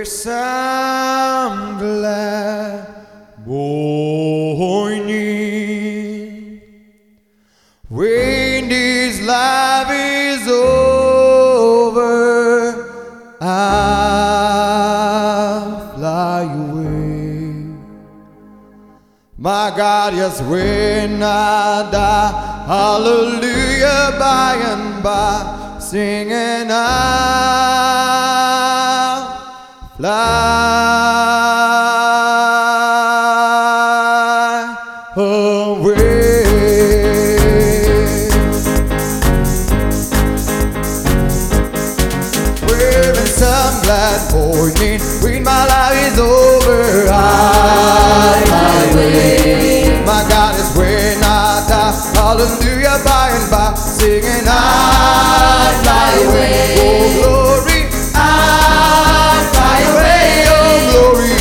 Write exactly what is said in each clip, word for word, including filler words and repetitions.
with some glad morning. When this life is over, I'll fly away. My God, yes, when I die, hallelujah, by and by, singing I'll fly away. Wearing some glad morning, when my life is over, I'll fly away. My God, is when I die, hallelujah, by and by, singing I'll fly away. Oh glory, I'll fly away. Oh glory,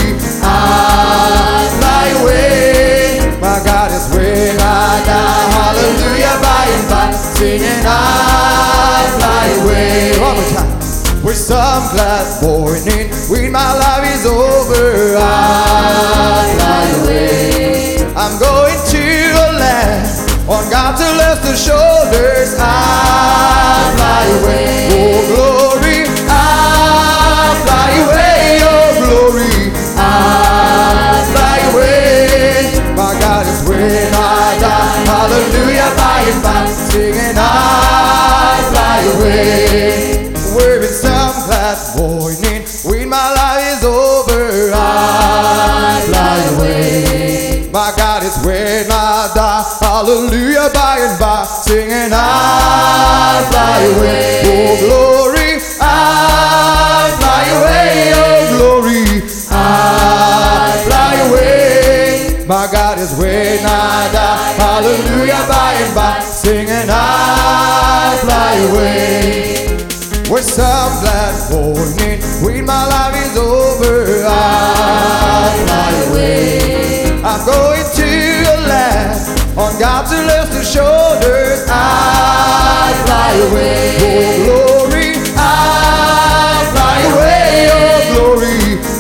I'll fly away. My God, is when I die, hallelujah, by and by, singing I'll fly away. One more time. With some glad morning, when my life is over, I'll fly away. I'm going to a land on God's celestial shoulders. I'll fly away. Oh glory, I'll fly away. Oh glory, I'll fly away. My God, is when I die, hallelujah, by and by, singing I'll fly away. Wearing some glad morning, when my life is over, I'll fly away. My God, is when I die, hallelujah, by and by, singing I'll fly away. Oh glory, I'll fly away. Oh glory, I'll fly away. My God, is when I die, hallelujah, by and by, singing I'll fly away. With some glad morning, when my life is over, I'll fly away. I'm going to a land on God's celestial shoulders. I'll fly away. Oh glory, I'll fly away. Oh glory,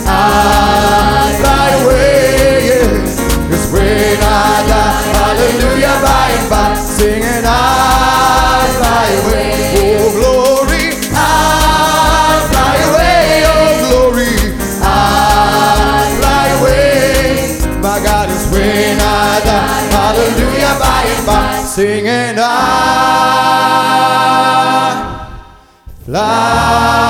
I'll fly away. Yeah. It's when I die, hallelujah, by and by, singing I'll fly away. Oh glory, I'll fly away. Oh glory, I'll fly away. My God, is when I die, hallelujah, by and by, singing I fly.